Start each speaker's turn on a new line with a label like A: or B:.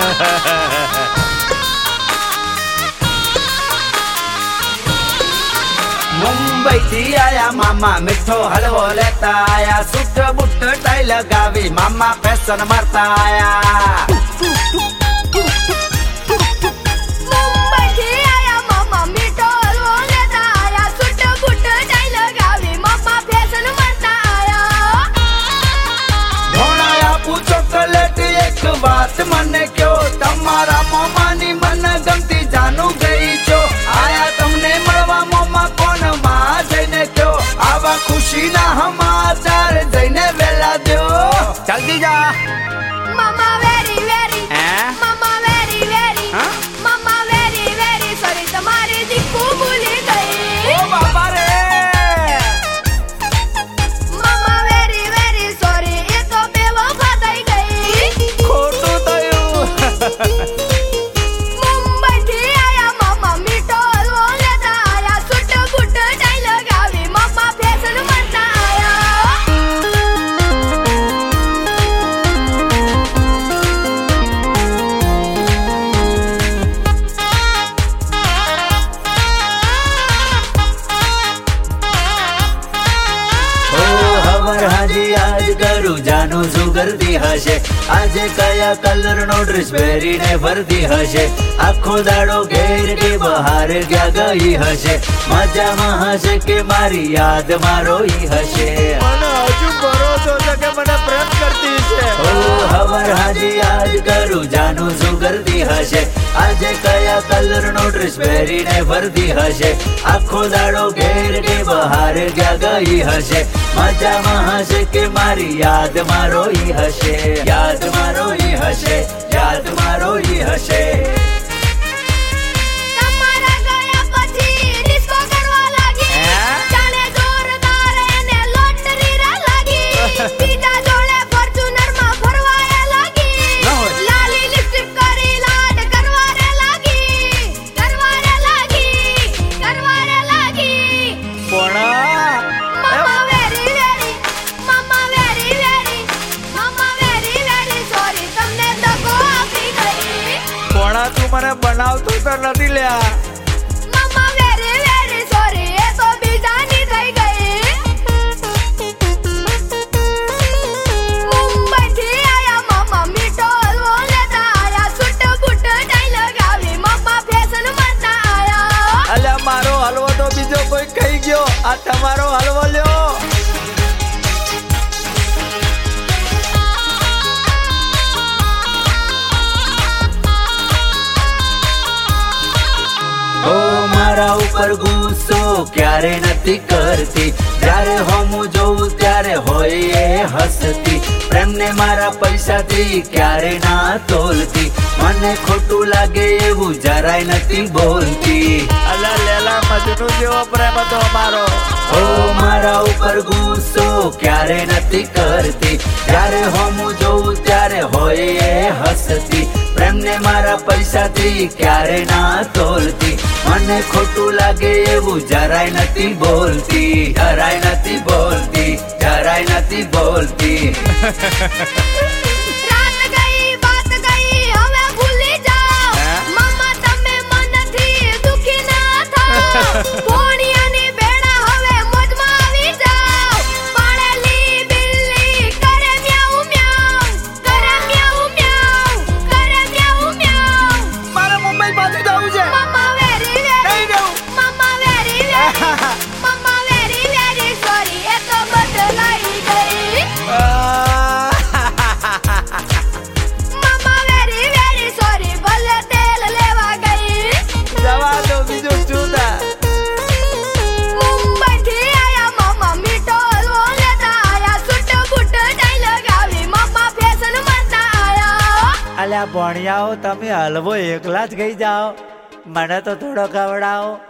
A: मुंबई थी आया मामा मिठो हलवो लेता आया सूट बूट टाई लगावी मामा फैशन मारता आया
B: मुंबई थी आया मामा मिठो हलवो लेता आया सूट बूट टाई लगावी मामा फैशन मारता आया
A: भोणाया पूछो कलेट एक बात मने क्यों तमारा मोमानी मन गमती जानू गई छो आया तमने मळवा मोमा कोण માં જઈને ક્યો આવા ખુશીના સમાચાર જઈને વેલા દ્યો જલ્દી જા
B: मामा वेरी वेरी मामा वेरी वेरी मामा वेरी वेरी सॉरी तुम्हारी दिक्कू भूली गई
A: ओ बाबा रे
B: मामा वेरी वेरी सॉरी ये तो बेवफा થઈ ગઈ
A: ખોટું થયું
B: मुंबई थी आया मामा मिठो हलवो लेता आया सूट बूट टाई लगावी मामा फैशन मारता आया
A: હવર હાજી આજ કરું જાનું સુગરતી હશે આજે કયા કલર નો ડ્રેસ પહેરીને ફરતી હશે આખો દાડો ઘેર કે બહાર ક્યાં ગઈ હશે મજામાં હશે કે મારી યાદ મારો ઈ હશે
C: મને હજુ ભરોસો છે કે મને પ્રેમ કરતી છે
A: ઓ હવર હાજી આજ કરું જાનું સુગરતી હશે આજે કયા કલર નો ડ્રેસ પહેરીને ફરતી હશે આખો દાડો ઘેર કે બહાર ક્યાં ગઈ હશે મજામાં હશે કે મારી યાદ મારો ઈ હશે યાદ મારો ઈ હશે યાદ મારો ઈ હશે
B: તમારા ગયા પછી ડિસ્કો કરવા લાગી જાણે જોરદાર એને લોટરી રા લાગી બીજા જોડે ફોર્ચ્યુનર માં ફરવાય લાગી લાલી લિપસ્ટિક કરી લાડ કરવા રે લાગી કરવા રે લાગી કરવા રે લાગી
C: પણ
B: મામા વેરી વેરી મામા વેરી વેરી મામા વેરી વેરી સોરી તમને દગો આપી ગઈ
C: પણ તું મને બનાવતો તો નથી લ્યા
B: મામા વેરી વેરી સોરી એ તો બીજાની થઈ ગઈ મુંબઈ થી આયા મામા મીઠો હલવો લેતા આયા સૂટ બૂટ ટાઈ લગાવી મામા ફેશન મારતા આયા
C: અલ્યા મારો હલવો તો બીજો કોઈ ખાઈ ગયો આ તમારો હલવો લ્યો
A: ઓ મારા ઉપર ગુસ્સો ક્યારે નથી કરતી જ્યારે હું જોઉં ત્યારે હોય એ હસતી પ્રેમને મારા પૈસાથી ક્યારે ના તોલતી મને ખોટું લાગે એવું જરાય નથી બોલતી
C: અલ્યા લેલા મજનુ જેવો પ્રેમ હતો અમારો
A: ઓ મારા ઉપર ગુસ્સો ક્યારે નથી કરતી જ્યારે હું જોઉં ત્યારે હોય એ હસતી પ્રેમને મારા પૈસાથી ક્યારે ના તોલતી મને ખોટું લાગે એવું જરાય નથી બોલતી જરાય નથી બોલતી જરાય નથી બોલતી
B: રાત ગઈ વાત ગઈ હવે ભૂલી જાઓ મામા તમે મનથી દુખી ના થાઓ ભોણિયાની બેડા હવે મોજમાં આવી જાઓ પાળેલી બિલ્લી કરે મ્યાઉ મ્યાઉ કરે મ્યાઉ મ્યાઉ કરે મ્યાઉ મ્યાઉ
C: મારે મુંબઈ પાછું જવું છે
B: મામા વેરી
C: નહીં
B: વેરી
C: જવું
B: મામા વેરી વેરી મામા વેરી વેરી સોરી એ તો બદલાઈ ગઈ મામા વેરી વેરી સોરી ભલે તેલ લેવા ગઈ
C: જવા દો બીજું શું થાય
B: મુંબઈ થી આયા મામા મીઠો હલવો લેતા આયા સૂટ બૂટ ટાઈ લગાવી મામા ફેશન મારતા આયા
C: અલ્યા ભણિયાઓ તમે હલવો એકલા જ ગઈ જાઓ મને તો થોડો ખવડાવો